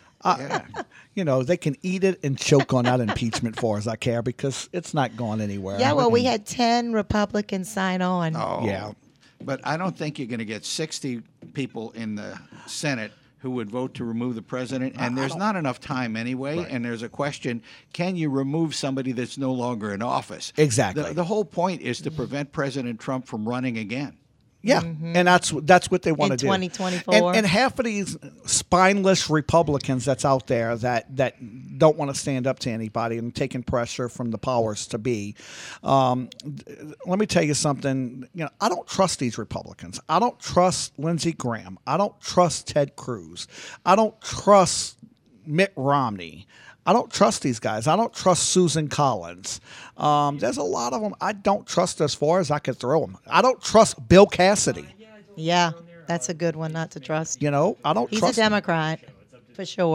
Uh, You know, they can eat it and choke on that impeachment for as I care because it's not going anywhere. Yeah, well, we had ten Republicans sign on. Oh. Yeah. But I don't think you're going to get sixty people in the Senate who would vote to remove the president. And there's not enough time anyway. And there's a question, can you remove somebody that's no longer in office? Exactly. The, the whole point is to prevent President Trump from running again. Yeah, and that's that's what they want In to do. twenty twenty-four. And, and half of these spineless Republicans that's out there that that don't want to stand up to anybody and taking pressure from the powers to be. Um, let me tell you something. You know, I don't trust these Republicans. I don't trust Lindsey Graham. I don't trust Ted Cruz. I don't trust Mitt Romney. I don't trust these guys. I don't trust Susan Collins. Um, there's a lot of them I don't trust as far as I could throw them. I don't trust Bill Cassidy. Yeah, that's a good one not to trust. You know, I don't He's trust a him. Democrat, for sure.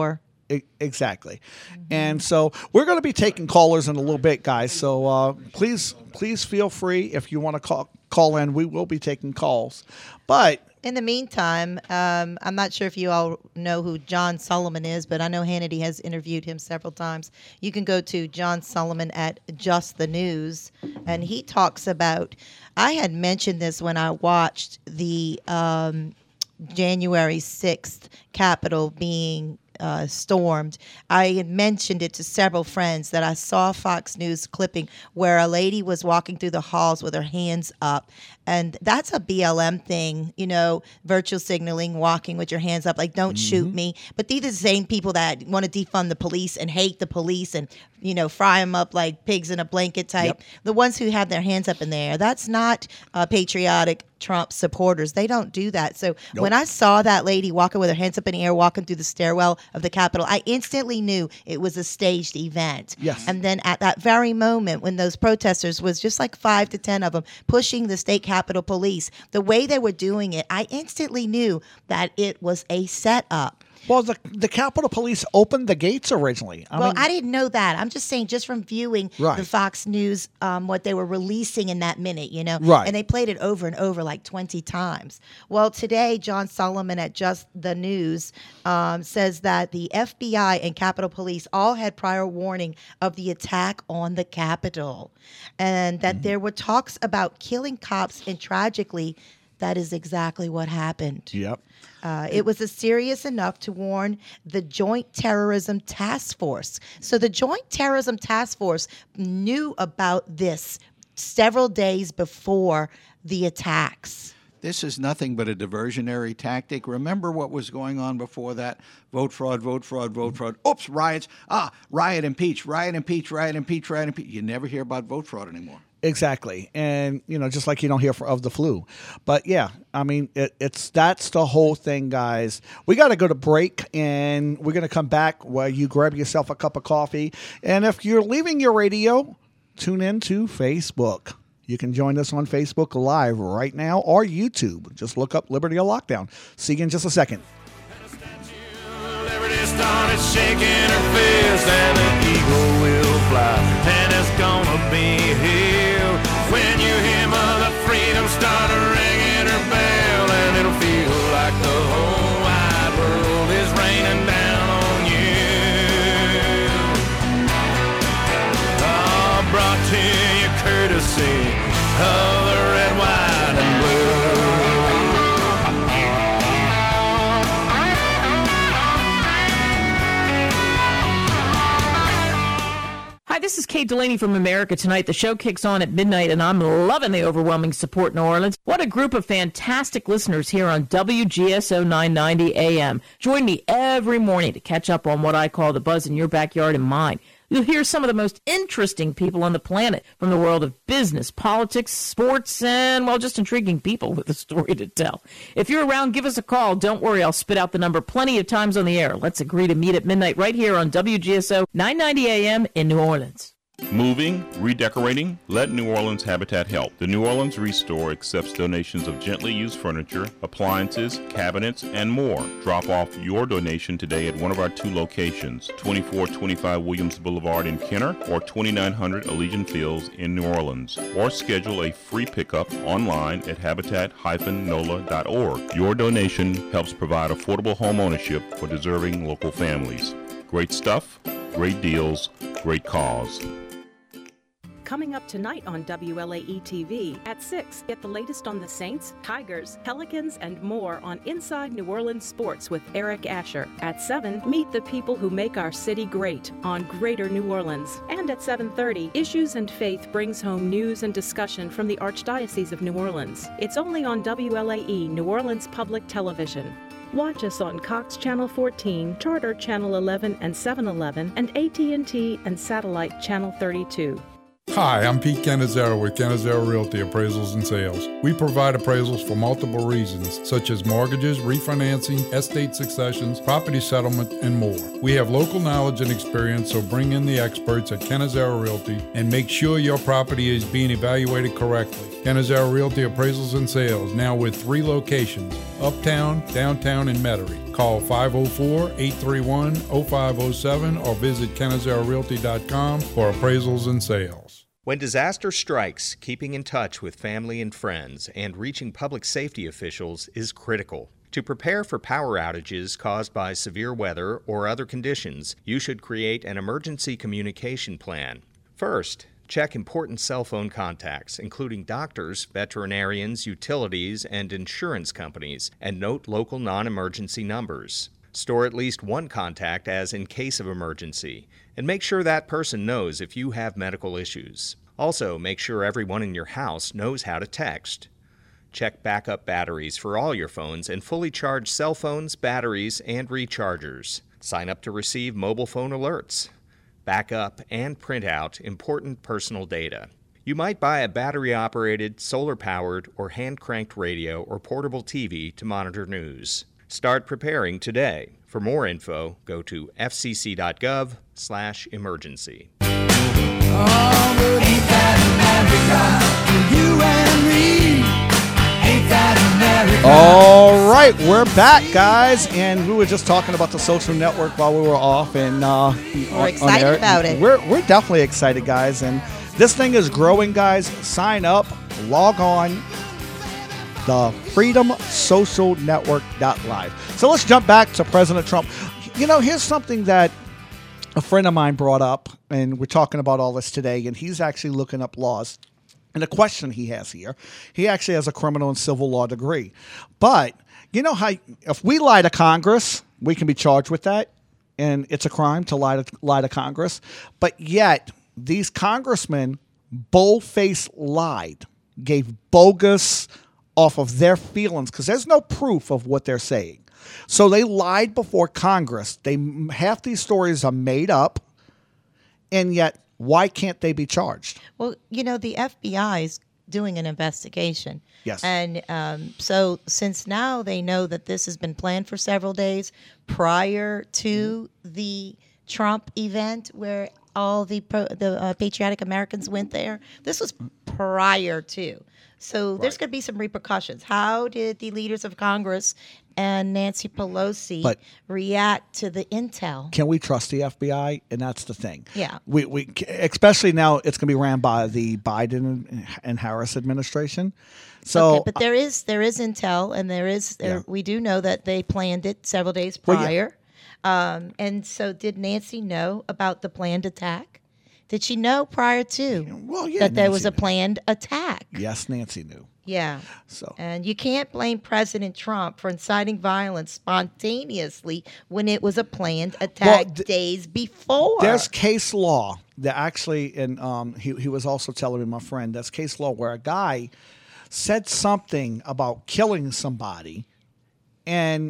E- Exactly. And so we're going to be taking callers in a little bit, guys. So uh, please, please feel free if you want to call call in. We will be taking calls. But in the meantime, um, I'm not sure if you all know who John Solomon is, but I know Hannity has interviewed him several times. You can go to John Solomon at Just the News, and he talks about, I had mentioned this when I watched the um, January sixth Capitol being Uh, stormed. I had mentioned it to several friends that I saw Fox News clipping where a lady was walking through the halls with her hands up. And that's a B L M thing, you know, virtual signaling, walking with your hands up, like, don't mm-hmm. shoot me. But these are the same people that want to defund the police and hate the police and, you know, fry them up like pigs in a blanket type. Yep. The ones who have their hands up in the air, that's not uh, patriotic Trump supporters. They don't do that. So nope. when I saw that lady walking with her hands up in the air, walking through the stairwell of the Capitol, I instantly knew it was a staged event. Yes. And then at that very moment, when those protesters was just like five to ten of them pushing the state Capitol Police, the way they were doing it, I instantly knew that it was a setup. Well, the the Capitol Police opened the gates originally. I well, mean, I didn't know that. I'm just saying, just from viewing right. the Fox News, um, what they were releasing in that minute, you know, right. and they played it over and over like twenty times. Well, today, John Solomon at Just the News um, says that the F B I and Capitol Police all had prior warning of the attack on the Capitol, and that mm-hmm. there were talks about killing cops, and tragically, that is exactly what happened. Yep. Uh, it was a serious enough to warn the Joint Terrorism Task Force. So the Joint Terrorism Task Force knew about this several days before the attacks. This is nothing but a diversionary tactic. Remember what was going on before that? Vote fraud, vote fraud, vote fraud. Oops, riots. Ah, riot, impeach, riot, impeach, riot, impeach, riot, impeach. You never hear about vote fraud anymore. Exactly. And, you know, just like you don't hear of the flu. But, yeah, I mean, it, it's that's the whole thing, guys. We got to go to break, and we're going to come back while you grab yourself a cup of coffee. And if you're leaving your radio, tune in to Facebook. You can join us on Facebook Live right now or YouTube. Just look up Liberty or Lockdown. See you in just a second. Liberty started shaking her fist, and the eagle will fly, and it's gonna be here when you hear Mother Freedom start ringing her bell, and it'll feel like the whole wide world is raining down on you. Oh, brought to you courtesy of the red, white, and blue. Hi, this is Kate Delaney from America Tonight. The show kicks on at midnight, and I'm loving the overwhelming support in New Orleans. What a group of fantastic listeners here on W G S O nine ninety A M. Join me every morning to catch up on what I call the buzz in your backyard and mine. You'll hear some of the most interesting people on the planet from the world of business, politics, sports, and, well, just intriguing people with a story to tell. If you're around, give us a call. Don't worry, I'll spit out the number plenty of times on the air. Let's agree to meet at midnight right here on W G S O nine ninety A M in New Orleans. Moving, redecorating? Let New Orleans Habitat help. The New Orleans Restore accepts donations of gently used furniture, appliances, cabinets, and more. Drop off your donation today at one of our two locations, twenty-four twenty-five Williams Boulevard in Kenner or twenty-nine hundred Allegiant Fields in New Orleans. Or schedule a free pickup online at habitat dash nola dot org. Your donation helps provide affordable home ownership for deserving local families. Great stuff, great deals, great cause. Coming up tonight on W L A E T V at six, get the latest on the Saints, Tigers, Pelicans, and more on Inside New Orleans Sports with Eric Asher. At seven, meet the people who make our city great on Greater New Orleans. And at seven thirty, Issues and Faith brings home news and discussion from the Archdiocese of New Orleans. It's only on W L A E New Orleans Public Television. Watch us on Cox Channel fourteen, Charter Channel eleven and seven eleven, and A T and T and Satellite Channel thirty-two. Hi, I'm Pete Canizero with Canizero Realty Appraisals and Sales. We provide appraisals for multiple reasons, such as mortgages, refinancing, estate successions, property settlement, and more. We have local knowledge and experience, so bring in the experts at Canizero Realty and make sure your property is being evaluated correctly. Canizero Realty Appraisals and Sales, now with three locations, Uptown, Downtown, and Metairie. Call five oh four, eight three one, oh five oh seven or visit Canizero Realty dot com for appraisals and sales. When disaster strikes, keeping in touch with family and friends and reaching public safety officials is critical. To prepare for power outages caused by severe weather or other conditions, you should create an emergency communication plan. First, check important cell phone contacts, including doctors, veterinarians, utilities, and insurance companies, and note local non-emergency numbers. Store at least one contact as in case of emergency, and make sure that person knows if you have medical issues. Also, make sure everyone in your house knows how to text. Check backup batteries for all your phones and fully charge cell phones, batteries, and rechargers. Sign up to receive mobile phone alerts. Back up and print out important personal data. You might buy a battery-operated, solar-powered, or hand-cranked radio or portable T V to monitor news. Start preparing today. For more info, go to f c c dot gov slash emergency. Oh, but ain't that America? You and me. Ain't that America? All right, we're back, guys, and we were just talking about the social network while we were off, and uh, we're on, excited on air. about it. We're we're definitely excited, guys, and this thing is growing, guys. Sign up, log on. The freedom social network dot live. So let's jump back to President Trump. You know, here's something that a friend of mine brought up, and we're talking about all this today, and he's actually looking up laws. And the question he has here, he actually has a criminal and civil law degree. But you know how if we lie to Congress, we can be charged with that, and it's a crime to lie to, lie to Congress. But yet, these congressmen bold-faced lied, gave bogus off of their feelings, because there's no proof of what they're saying. So they lied before Congress. They half these stories are made up, and yet why can't they be charged? Well, you know, the F B I is doing an investigation. Yes. And um, so since now they know that this has been planned for several days prior to mm-hmm. the Trump event where all the pro, the uh, patriotic Americans went there, this was prior to. So right. there's going to be some repercussions. How did the leaders of Congress and Nancy Pelosi but react to the intel? Can we trust the F B I? And that's the thing. Yeah. We we especially now it's going to be ran by the Biden and Harris administration. So, okay, but there is there is intel, and there is there, Yeah. we do know that they planned it several days Well, yeah. prior. Um, and so, did Nancy know about the planned attack? Did she know prior to well, yeah, that there Nancy was a knew. planned attack? Yes, Nancy knew. Yeah. So And you can't blame President Trump for inciting violence spontaneously when it was a planned attack Well, th- days before. There's case law that actually, and um, he he was also telling me, my friend, there's case law where a guy said something about killing somebody, and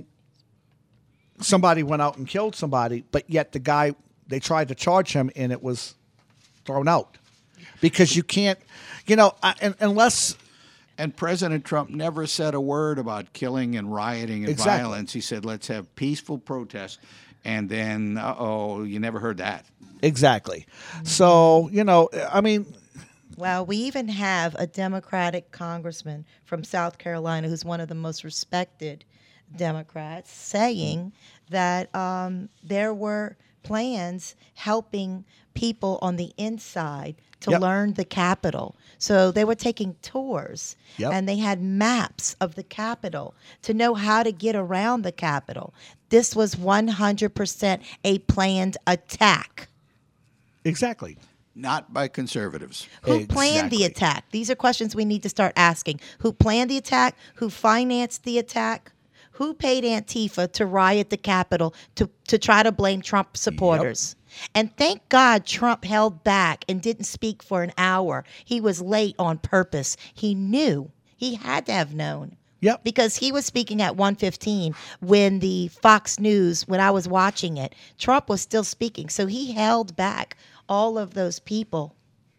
somebody went out and killed somebody, but yet the guy, they tried to charge him, and it was thrown out because you can't, you know, I, and, unless. And President Trump never said a word about killing and rioting and Exactly. violence. He said, let's have peaceful protests. And then, uh-oh, you never heard that. Exactly. So, you know, I mean. Well, we even have a Democratic congressman from South Carolina who's one of the most respected Democrats saying that um, there were plans helping people on the inside to Yep. learn the Capitol. So they were taking tours, Yep. and they had maps of the Capitol to know how to get around the Capitol. This was one hundred percent a planned attack. Exactly. Not by conservatives. Who planned the attack? These are questions we need to start asking. Who planned the attack? Who financed the attack? Who paid Antifa to riot the Capitol to, to try to blame Trump supporters? Yep. And thank God Trump held back and didn't speak for an hour. He was late on purpose. He knew. He had to have known. Yep. Because he was speaking at one fifteen when the Fox News, when I was watching it, Trump was still speaking. So he held back all of those people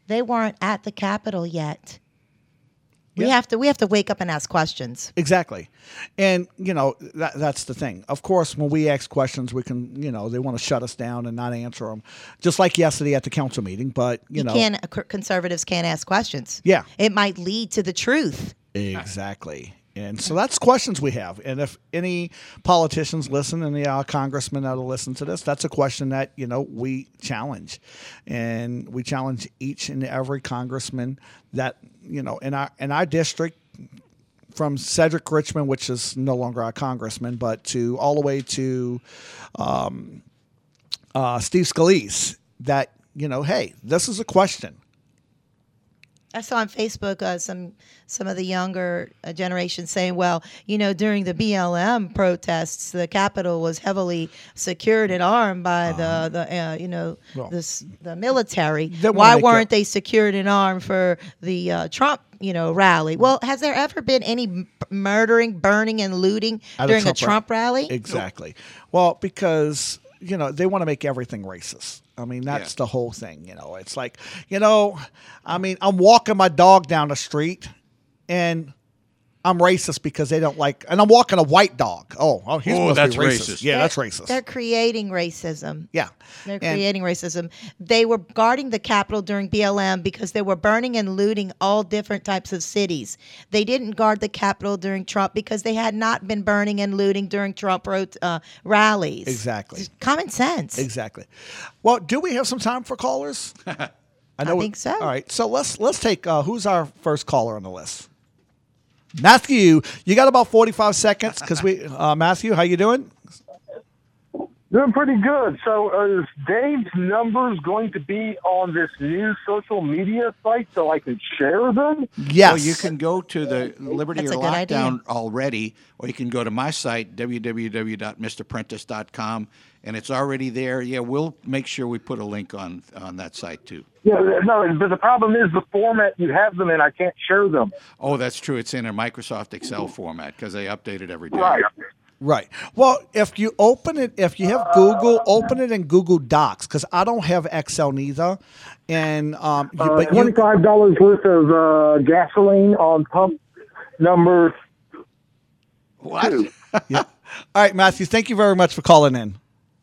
they weren't at the Capitol yet. We Yeah. have to we have to wake up and ask questions. Exactly. And, you know, that, that's the thing. Of course, when we ask questions, we can, you know, they want to shut us down and not answer them. Just like yesterday at the council meeting. But, you, You know. can't, uh, conservatives can't ask questions. Yeah. It might lead to the truth. Exactly. And so that's questions we have. And if any politicians listen, and the uh, congressmen that'll listen to this, that's a question that, you know, we challenge. And we challenge each and every congressman that, you know, in our in our district, from Cedric Richmond, which is no longer our congressman, but to all the way to um, uh, Steve Scalise, that, you know, hey, this is a question. I saw on Facebook uh, some some of the younger uh, generation saying, well, you know, during the B L M protests, the Capitol was heavily secured and armed by the, the uh, you know, Well, this, the military. they wanna Why make weren't it- they secured and armed for the uh, Trump, you know, rally? Well, has there ever been any m- murdering, burning, and looting At during a ra- Trump rally? Exactly. Well, because, you know, they want to make everything racist. I mean, that's Yeah. the whole thing, you know. It's like, you know, I mean, I'm walking my dog down the street and I'm racist because they don't like, and I'm walking a white dog. Oh, oh he's Oh, supposed that's to be racist. racist. Yeah, They're- that's racist. They're creating racism. Yeah. They're And- creating racism. They were guarding the Capitol during B L M because they were burning and looting all different types of cities. They didn't guard the Capitol during Trump because they had not been burning and looting during Trump rot- uh, rallies. Exactly. Just common sense. Exactly. Well, do we have some time for callers? I, I think so. All right. So let's let's take uh, who's our first caller on the list? Matthew, you got about forty-five seconds because we uh, Matthew, how you doing? Doing pretty good. So uh, is Dave's numbers going to be on this new social media site so I can share them? Yes. Well, you can go to the Liberty That's or a good idea. Lockdown already, or you can go to my site, w w w dot mister prentice dot com, and it's already there. Yeah, we'll make sure we put a link on, on that site, too. Yeah, no, but the problem is the format you have them in, I can't share them. Oh, that's true. It's in a Microsoft Excel format because they update it every day. Right. Right. Well, if you open it, if you have Google, open it in Google Docs because I don't have Excel neither. And um, you, Uh, but you, twenty-five dollars worth of uh, gasoline on pump number What? two. yeah. All right, Matthew. Thank you very much for calling in.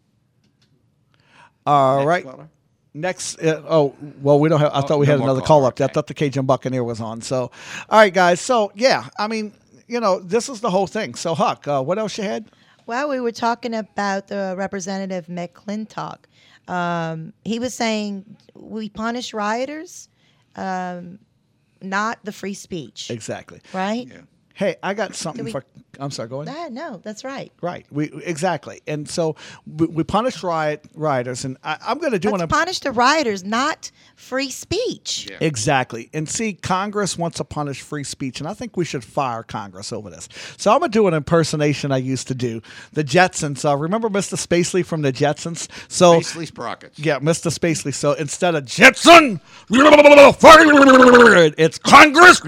All Next right. caller? Next, uh, oh well, we don't have. I Oh, thought we no had more another caller, call up. there. I okay. thought the Cajun Buccaneer was on. So, all right, guys. So, yeah, I mean, you know, this is the whole thing. So, Huck, uh, what else you had? Well, we were talking about uh, Representative McClintock. Um, he was saying we punish rioters, um, not the free speech. Exactly. Right? Hey, I got something we- for. I'm sorry. Go ahead. Ah, no, that's right. Right. We exactly. And so we, we punish riot rioters, and I, I'm going to do Let's an punish the rioters, not free speech. exactly. And see, Congress wants to punish free speech, and I think we should fire Congress over this. So I'm going to do an impersonation I used to do. The Jetsons. Uh, remember Mister Spacely from the Jetsons? So Spacely Sprockets. yeah, Mister Spacely. So instead of Jetson, it's Congress.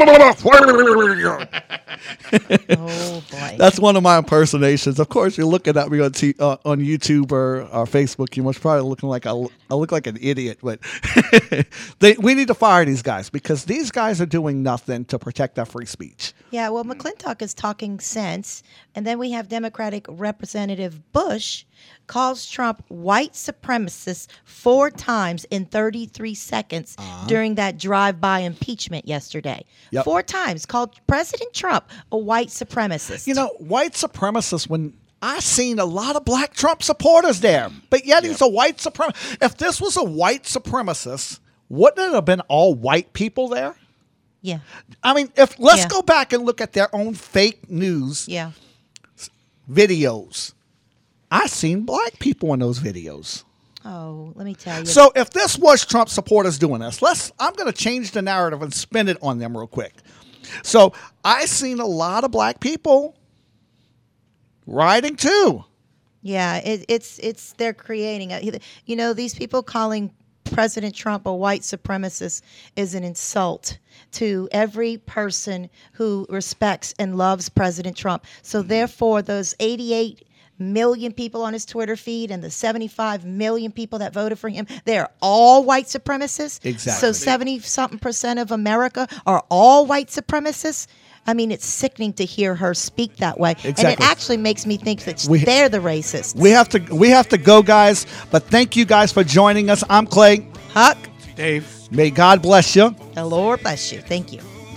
Oh boy. That's one of my impersonations. Of course, you're looking at me on t- uh, on YouTube or, or Facebook. You must probably looking like I, I look like an idiot, but they, we need to fire these guys because these guys are doing nothing to protect our free speech. Yeah, well, McClintock is talking sense. And then we have Democratic Representative Bush calls Trump white supremacist four times in thirty-three seconds during that drive-by impeachment yesterday. Yep. Four times called President Trump a white supremacist. You know, white supremacists, when I seen a lot of black Trump supporters there, but yet he's a white supremacist. If this was a white supremacist, wouldn't it have been all white people there? Yeah. I mean, if let's Yeah. go back and look at their own fake news Yeah. videos. I seen black people in those videos. Oh, let me tell you. So if this was Trump supporters doing this, let's I'm going to change the narrative and spin it on them real quick. So I seen a lot of black people rioting too. Yeah, it, it's it's they're creating a, you know, these people calling President Trump a white supremacist is an insult to every person who respects and loves President Trump. So therefore, those eighty-eight million people on his Twitter feed and the seventy-five million people that voted for him, they're all white supremacists. Exactly. So seventy-something percent of America are all white supremacists. I mean, it's sickening to hear her speak that way. Exactly. And it actually makes me think that We- they're the racists. We have to we have to go, guys. But thank you guys for joining us. I'm Clay. Huck. Dave. May God bless you. The Lord bless you. Thank you.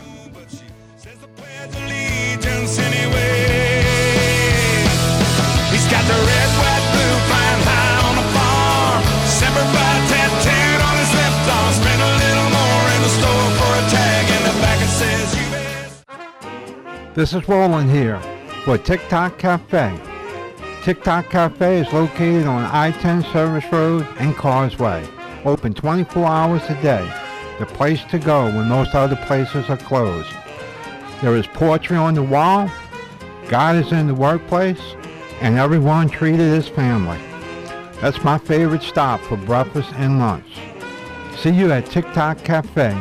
He's got the red, white, blue flying high on the farm. Semper Fi tattooed on his left arm. Spend a little more in the store for a tag, and the back it says U S. This is Roland here for TikTok Cafe. TikTok Cafe is located on I ten Service Road and Causeway. Open twenty-four hours a day. The place to go when most other places are closed. There is poetry on the wall, God is in the workplace, and everyone treated as family. That's my favorite stop for breakfast and lunch. See you at TikTok Cafe.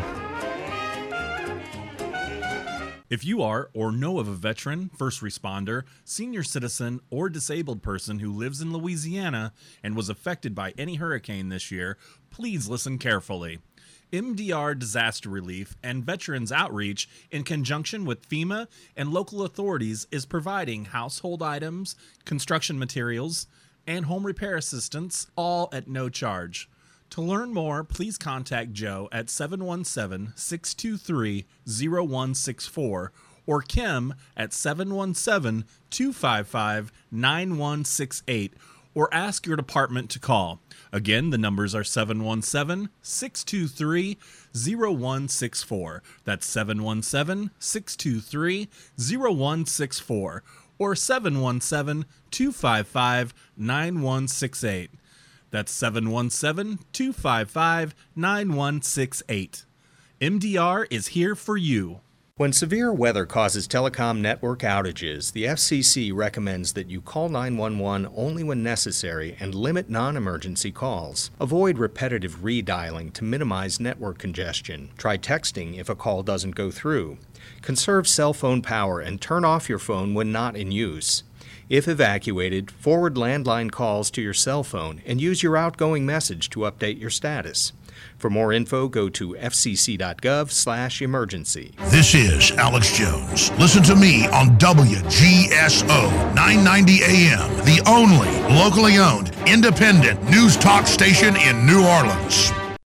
If you are or know of a veteran, first responder, senior citizen, or disabled person who lives in Louisiana and was affected by any hurricane this year, please listen carefully. M D R Disaster Relief and Veterans Outreach, in conjunction with FEMA and local authorities, is providing household items, construction materials, and home repair assistance, all at no charge. To learn more, please contact Joe at seven one seven, six two three, zero one six four or Kim at seven one seven, two five five, nine one six eight, or ask your department to call. Again, the numbers are seven one seven, six two three, zero one six four. That's seven one seven, six two three, zero one six four or seven one seven, two five five, nine one six eight. That's seven one seven, two five five, nine one six eight. M D R is here for you. When severe weather causes telecom network outages, the F C C recommends that you call nine one one only when necessary and limit non-emergency calls. Avoid repetitive redialing to minimize network congestion. Try texting if a call doesn't go through. Conserve cell phone power and turn off your phone when not in use. If evacuated, forward landline calls to your cell phone and use your outgoing message to update your status. For more info, go to f c c dot gov slash emergency. This is Alex Jones. Listen to me on W G S O nine ninety A M, the only locally owned independent news talk station in New Orleans.